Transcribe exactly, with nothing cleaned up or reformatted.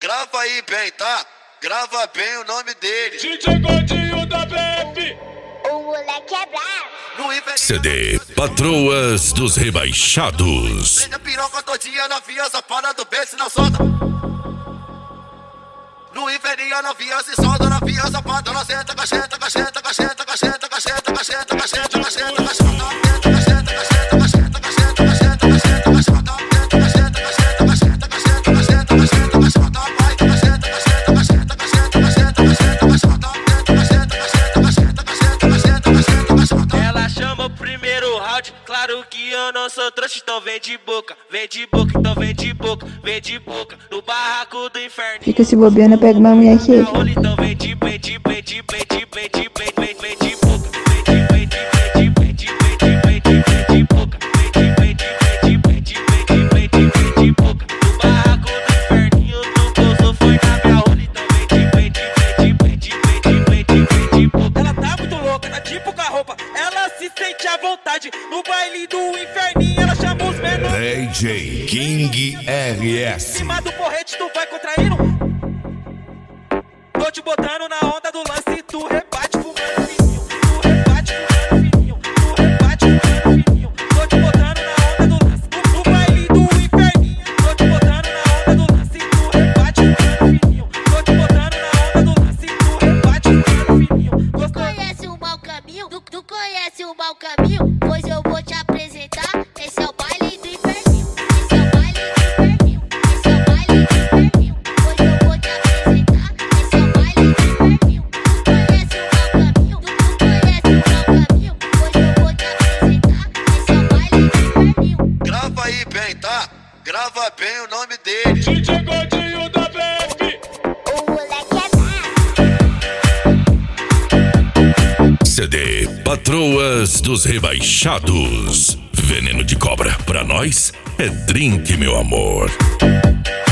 Grava aí bem, tá? Grava bem o nome dele. D J Gordinho da B F. O moleque é bravo. C D Patroas dos Rebaixados. Prende a piroca todinha, novinha, safada do berço não solta. No inferninho, novinha, se solta, novinha, safada, ela senta, cacheta, cacheta, cacheta, cacheta, cacheta, cacheta, cacheta, cacheta, cacheta. Ela chama o primeiro round, claro que eu não sou trouxa, então vem de boca, vem de boca, então vem de boca, vem de boca, no barraco do inferno. Fica se bobeando, eu pego uma mulher aqui. Então vem de, vem de, vem de, vem de, vem de, vem de, vem de boca, vem de, vem de, vem de, vem de, vem de, vem de, vem de boca, vem de, vem de, vem de, vem de, vem de, vem de, vem de boca, no barraco do inferninho do gozo foi na minha rola, então vem de, vem de, vem de, vem de, vem de, vem de, vem de boca. Ela tá muito louca, tá tipo com a roupa, ela se sente à vontade, no baile do inferninho ela chama os menores. D J King R Em S. cima do porrete tu vai contraindo. Tô te botando na onda do lance e tu rebate fumando fininho. Tu rebate fumando fininho. Tu rebate fumando fininho. Tô te botando na onda do lance no baile do inferninho. Tô te botando na onda do lance e tu rebate fumando fininho. Tô te botando na onda do lance e tu rebate fumando fininho. Tu conhece o mau caminho? Tu, tu conhece o mau caminho? Pois eu vou te apresentar. Esse é o baile do inferninho. Esse é o baile do inferninho. Esse é o baile do inferninho. Pois eu vou te apresentar. Esse é o baile do inferninho. Tu conhece o mau caminho? Tu, tu conhece o mau caminho? Pois eu vou te apresentar. Esse é o baile do inferninho. Grava aí bem, tá? Grava bem o nome dele. D J Gordinho da B F. O moleque é bravo. C D Patroas dos Rebaixados. Veneno de cobra, pra nós é drink, meu amor.